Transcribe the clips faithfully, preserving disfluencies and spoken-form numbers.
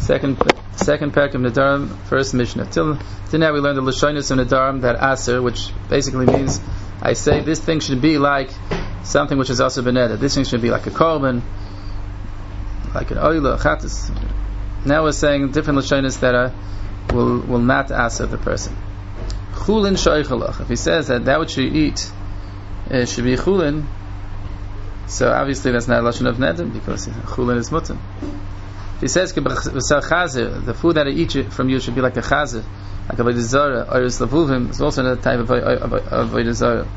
Second, second parak of Nedarim, first Mishnah. Till, till now we learned the Lashonis of Nedarim, that Aser, which basically means, I say this thing should be like something which is also beneded. This thing should be like a korban, like an oila, a chatas. Now we're saying different Lashonis that are, will will not Aser the person. Chulin shoichalach. If he says that that which you eat uh, should be chulin, so obviously that's not a Lashon of Nedim, because chulin is mutter. If he says the food that I eat from you should be like a chazer, like a avodah zarah, or lavuvim, is also another type of avodah zarah.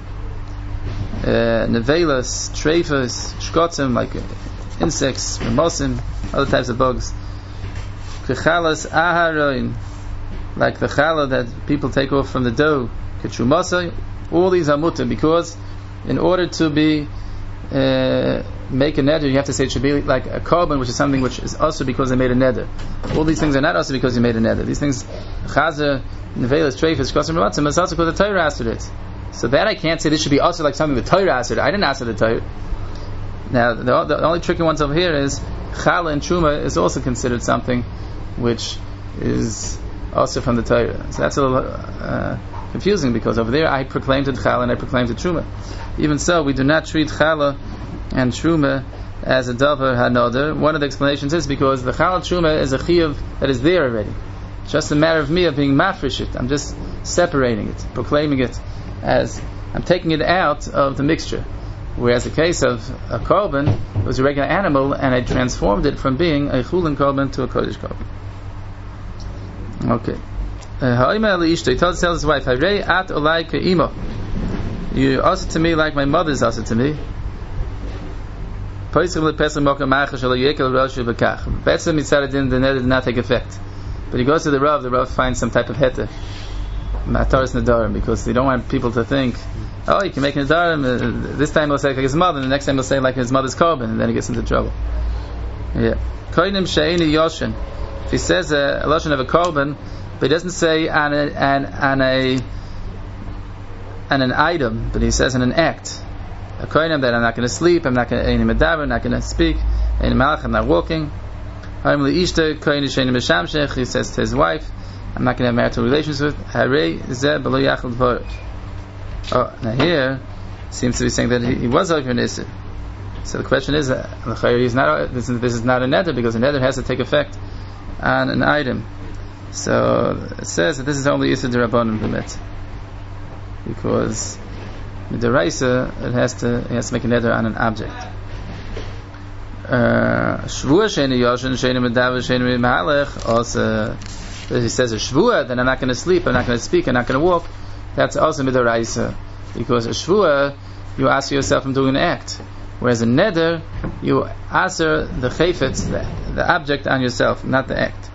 Nevelas, treifas, shkotzim, like insects, mimosim, other types of bugs. Kechalas aharoin, like the challah that people take off from the dough. Ketrumasai, all these are mutter, because in order to be Uh, make a neder, you have to say it should be like a korban, which is something which is also because they made a neder. All these things are not also because you made a neder. These things, chazer, nevelas, treifas, kosim, rematzim, is also because the Torah asked it. So that I can't say this should be also like something the Torah asked it. I didn't ask it the Torah. Now, the, the only tricky ones over here is challah and truma is also considered something which is also from the Torah. So that's a little uh, confusing, because over there I proclaimed it challah and I proclaimed it truma. Even so, we do not treat challah and truma as a davar hanoder. One of the explanations is because the challah truma is a chiyuv that is there already. It's just a matter of me of being mafresh it. I'm just separating it, proclaiming it as I'm taking it out of the mixture. Whereas the case of a korban, it was a regular animal, and I transformed it from being a chulin korban to a kodesh korban. Okay. He tells his wife, "Harei at olai ke'imo." You also to me like my mother is also to me. Betzim mitzad din the neder did not take effect, but he goes to the Rav. The Rav finds some type of heter, mataris nedarim, because they don't want people to think, oh, you can make nedarim. Uh, this time he'll say like his mother, and the next time he'll say like his mother's korban, and then he gets into trouble. Yeah. Koinim she'eni yoshin. If he says a, a lashon of a korban, but he doesn't say on a on, on a and an item, but he says in an act. A kohenim that I'm not going to sleep, I'm not going to any medaber, I'm not going to speak, any malach, I'm not walking. He says to his wife, I'm not going to have marital relations with. Oh, now here seems to be saying that he, he was over an isser. So the question is, uh, he's not, this, is, this is not a neder, because a neder has to take effect on an item. So it says that this is only isser d'rabbanan b'met, because with the Raisa it has to it has to make a neder on an object. Shvua sheini yoshin sheini medaver sheini mehalech. Also, if he says a shvua, then I'm not going to sleep, I'm not going to speak, I'm not going to walk. That's also with the Raisa, because a shvua you ask yourself from doing an act, whereas a neder you answer the chayfetz, the, the object on yourself, not the act.